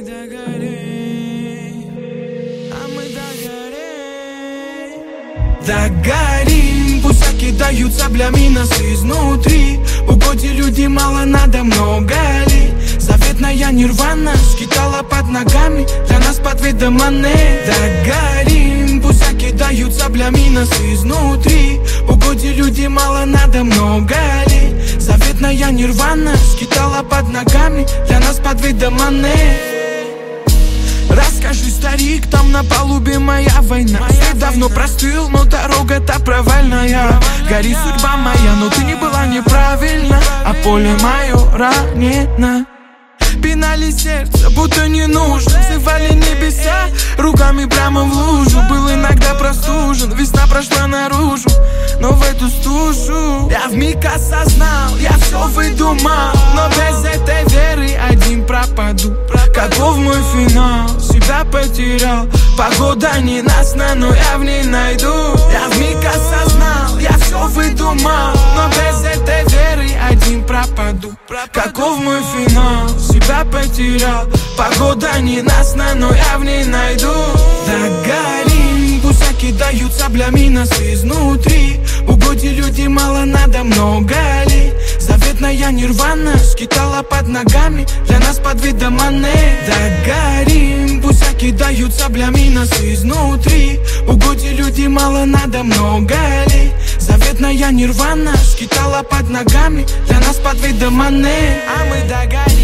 Догорим, пусть кидают саблями нас изнутри. В угоде людей мало, надо много ли? Заветная нирвана скитала под ногами, для нас под видом монет. Догорим, пусть кидают саблями нас изнутри. В угоде людей мало, надо много ли? Заветная нирвана скитала под ногами, для нас под видом монет. Расскажи, старик, там на палубе моя война. Свет давно простыл, но дорога-то провальная. Гори судьба моя, но ты не была неправильна, а поле мое ранено. Пинали сердце, будто не нужно. Взывали небеса, руками прямо в лужу. Был иногда простужен, весна прошла наружу, но в эту стужу я вмиг осознал, я все выдумал, но без этой веры один пропаду. Каков мой финал? Себя потерял. Погода ненастна, но я в ней найду. Я вмиг осознал, я все выдумал, но без этой веры один пропаду. Каков мой финал? Себя потерял. Погода ненастна, но я в ней найду. Догорим, пусть кидают саблями нас изнутри. В угоде людей мало, надо много ли? Заветная нирвана скитала под ногами, для нас под видом монет. Догорим, пусть кидают саблями нас изнутри. В угоде людей мало, надо много ли? Заветная нирвана скитала под ногами, для нас под видом монет. А мы догорим.